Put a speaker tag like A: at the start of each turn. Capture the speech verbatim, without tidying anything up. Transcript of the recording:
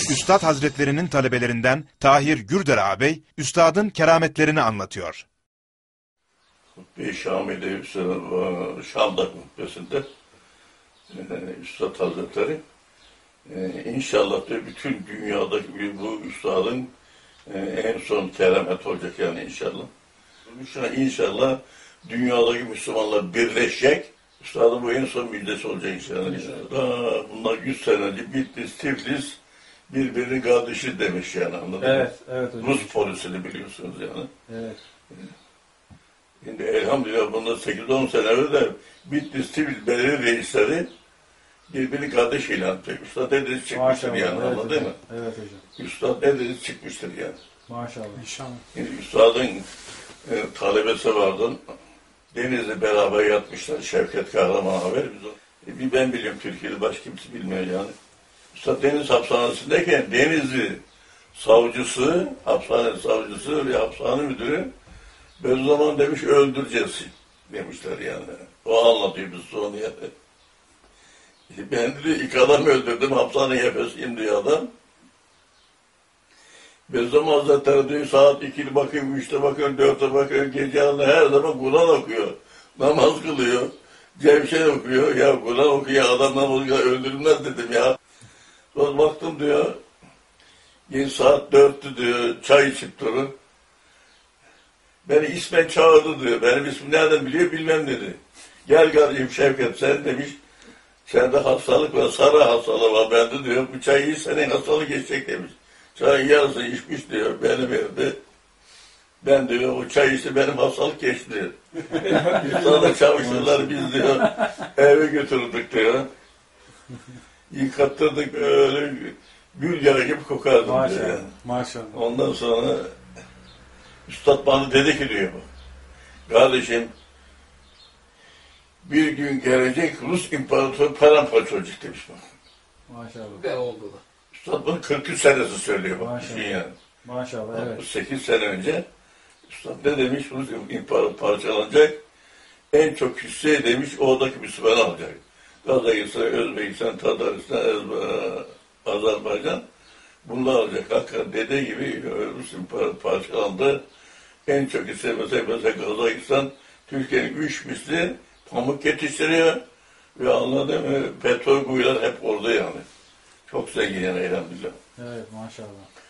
A: Üstad Hazretlerinin talebelerinden Tahir Gürder ağabey, üstadın kerametlerini anlatıyor.
B: Hutbe-i Şamil'de Şam'da hutbesinde Üstad Hazretleri inşallah diyor bütün dünyadaki bu üstadın en son keramet olacak yani inşallah. İnşallah dünyadaki Müslümanlar birleşecek. Üstadın bu en son müjdesi olacak inşallah. inşallah. Bunlar yüz sene önce Bitlis, Tiflis birbirinin kardeşi demiş yani anladın
C: evet,
B: mı?
C: Evet hocam.
B: Rus polisini biliyorsunuz yani.
C: Evet.
B: Şimdi elhamdülillah bundan sekiz on sene evvel Bitlis, Tiflis belediye reisleri birbirini kardeş ilan edecek. Üstad dediniz çıkmıştır
C: Maşallah,
B: yani
C: evet
B: anladın
C: hocam.
B: mı?
C: Evet hocam.
B: Üstad dediniz çıkmıştır yani.
C: Maşallah.
D: İnşallah.
B: Şimdi üstadın e, talebesi vardı. Deniz'le beraber yatmışlar. Şevket Kahraman haber. Biz o, e, bir ben biliyorum Türkiye'de başka kimse bilmiyor yani. Üstad Deniz hapishanesindeyken Denizli savcısı, hapishane savcısı ve hapishane müdürü ben o zaman demiş öldüreceğiz demişler yani. O anlatıyor biz sonra yani. Ben diyor iki adam öldürdüm hapishane yapıyorsun diyor adam. Bezzam Hazretleri diyor saat ikide bakıyor, üçte bakıyor, dörtte bakıyor, gece anında her zaman Kur'an okuyor. Namaz kılıyor, cevşen okuyor. Ya Kur'an okuyor, adam namazı öldürülmez dedim ya. Sonra baktım diyor, yine saat dörttü diyor, çay içip durur. Beni ismen çağırdı diyor, benim ismim nereden biliyor bilmem dedi. Gel kardeşim Şevket sen demiş, sende hastalık var, sarı hastalığı var bende diyor, bu çayı iç senin hastalık geçecek demiş. Çayın yarısı içmiş diyor, beni verdi. Ben diyor, o çay içti, benim hastalık geçti diyor. Sonra çalışırlar biz diyor, eve götürdük diyor. Yıkattırdık öyle, gül yağı gibi kokardım
C: Maşallah.
B: diyor. Yani.
C: Maşallah.
B: Ondan sonra Üstad bana dedi ki diyor, kardeşim, bir gün gelecek Rus İmparatoru paramparça olacak demiş bak.
C: Maşallah.
D: Ve oldu da.
B: Üstad bunu kırk üç senesi söylüyor bak.
C: Maşallah.
B: Düşün yani.
C: Maşallah evet.
B: sekiz sene önce Üstad ne demiş? Rus İmparatoru parçalanacak. En çok hisse demiş oradaki Müslüman alacak. Kazakistan, Özbekistan, Tataristan, Azerbaycan bunlar alacak. Hakikaten dediği gibi Rus İmparatoru parçalandı. En çok hisse mesela, mesela Kazakistan Türkiye'nin üç misli pamuk yetiştiriyor ve anladın mı? Petrol kuyular hep orada yani. Çok zengin yani elhamdülillah.
C: Evet maşallah.